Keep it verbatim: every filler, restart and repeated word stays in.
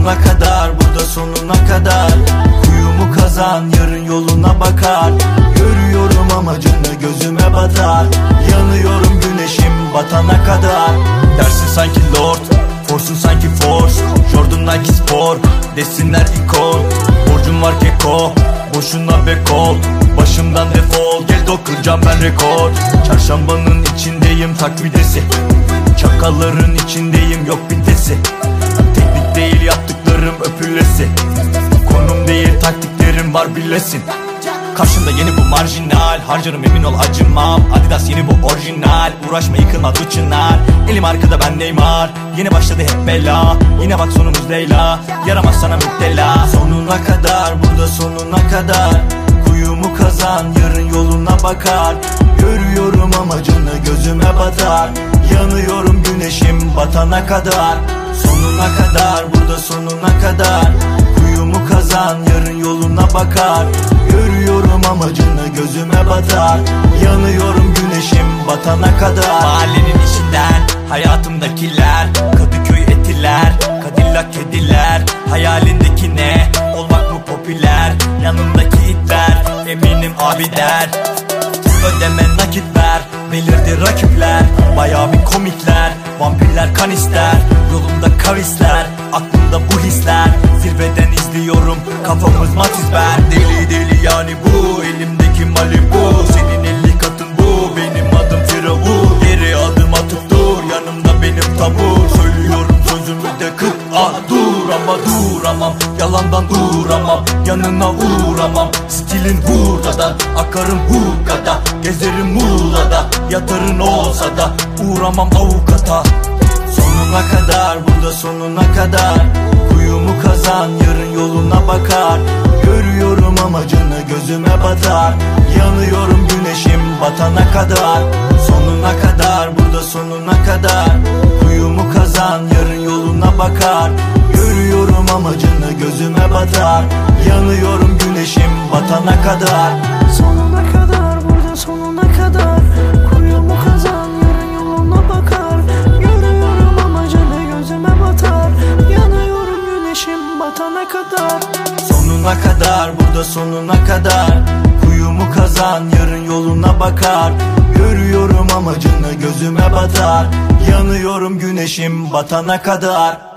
Sonuna kadar, burada sonuna kadar. Kuyumu kazan, yarın yoluna bakar. Görüyorum amacını, gözüme batar. Yanıyorum güneşim batana kadar. Dersin sanki lord, forsun sanki force. Jordan Nike spor, desinler ikon. Borcum var keko, boşuna bekol. Başımdan defol, gel dokıracağım ben rekor. Çarşambanın içindeyim takvidesi. Çakalların içindeyim yok bitesi. Teknik değil yaptıklarım öpülesi. Konum değil taktiklerim var bilesin. Karşımda yeni bu marjinal. Harcarım emin ol acımam. Adidas yeni bu orijinal. Uğraşma yıkılma çınar. Elim arkada ben Neymar. Yeni başladı hep bela. Yine bak sonumuz Leyla. Yaramaz sana müptela. Sonuna kadar, burada sonuna kadar. Kuyumu kazan, yarın yoluna bakar. Görüyorum amacını, gözüme batar. Yanıyorum güneşim batana kadar. Sonuna kadar, burada sonuna kadar. Kuyumu kazan, yarın yoluna bakar. Görüyorum amacını, gözüme batar. Yanıyorum güneşim batana kadar. Mahallenin işinden, hayatımdakiler. Kadıköy etiler, Cadillac kediler. Hayalindeki ne? Olmak mı popüler? Yanındaki itler, eminim abi der. Ödeme nakit ver, belirdi rakipler. Bayağı bir komikler, vampirler kan ister. Yolumda kavisler, aklımda bu hisler. Zirveden izliyorum, kafamız matizber. Deli deli yani bu, elimdeki Malibu. Senin elli katın bu, benim adım Firavun. Geri adım atıp dur, yanımda benim tabur. Söylüyorum sözümü de kırk, ah dur ama duramam. Yalandan duramam, yanına uğramam. Stilin hurdadan, akarım hukada. Gezerim Muğla'da, yatarın olsa da uğramam avukata. Sonuna kadar, burada sonuna kadar. Kuyumu kazan, yarın yoluna bakar. Görüyorum amacını, gözüme batar. Yanıyorum güneşim batana kadar. Sonuna kadar, burada sonuna kadar. Kuyumu kazan, yarın yoluna bakar. Görüyorum amacını, gözüme batar. Yanıyorum güneşim batana kadar. Sonuna kadar, burada sonuna kadar. Kuyumu kazan, yarın yoluna bakar. Görüyorum amacını, gözüme batar. Yanıyorum güneşim batana kadar. Sonuna kadar, burada sonuna kadar. Kuyumu kazan, yarın yoluna bakar. Görüyorum amacını, gözüme batar. Yanıyorum güneşim batana kadar.